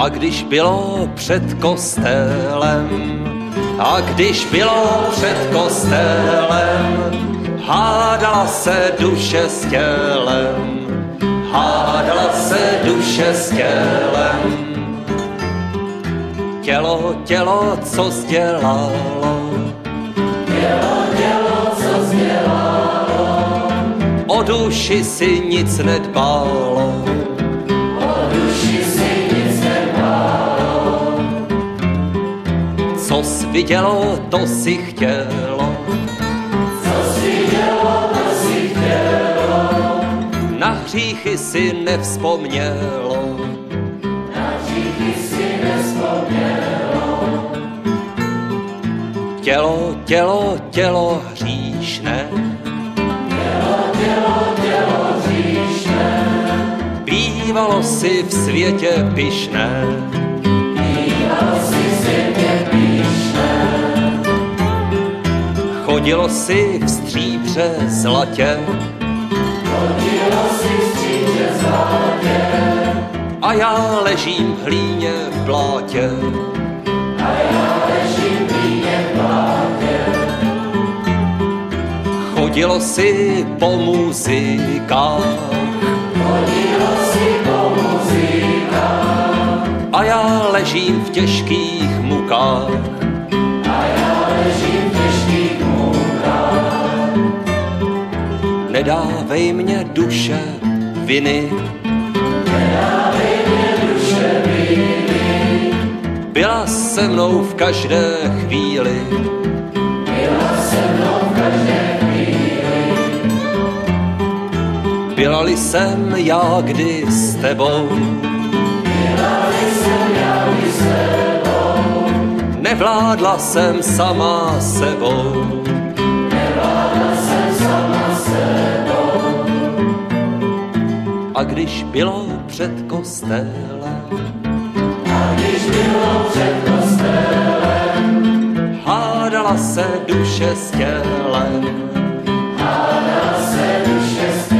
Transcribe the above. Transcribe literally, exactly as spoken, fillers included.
A když bylo před kostelem, a když bylo před kostelem, hádala se duše s tělem, hádala se duše s tělem. Tělo, tělo, co sdělalo, Tělo, tělo, co sdělalo, o duši si nic nedbalo, o duši si nic nedbalo. co jsi vidělo, to si chtělo, Co si dělo, to si chtělo, na hříchy si nevzpomnělo, na hříchy si nevzpomnělo. tělo, tělo, tělo hříšné, Tělo, tělo, tělo hříšné, bývalo si v světě pyšné, bývalo si v světě pyšné. chodilo si v stříbře zlatě, Chodilo si v stříbře zlatě, a já ležím v hlíně v blátě. a já ležím v hlíně v blátě. Chodilo si po muzikách, Chodilo si po muzikách, a já ležím v těžkých mukách. a já ležím v těžkých mukách. Nedávej mě duše viny, Nedávej mě duše viny, byla se mnou v každé chvíli, byla se mnou v každé chvíli. byla-li jsem já kdy s tebou, Byla-li jsem já i s tebou, nevládla jsem sama sebou. nevládla jsem sama sebou. A když bylo před kostelem, A když bylo před kostelem, hádala se duše s tělem, hádala se duše s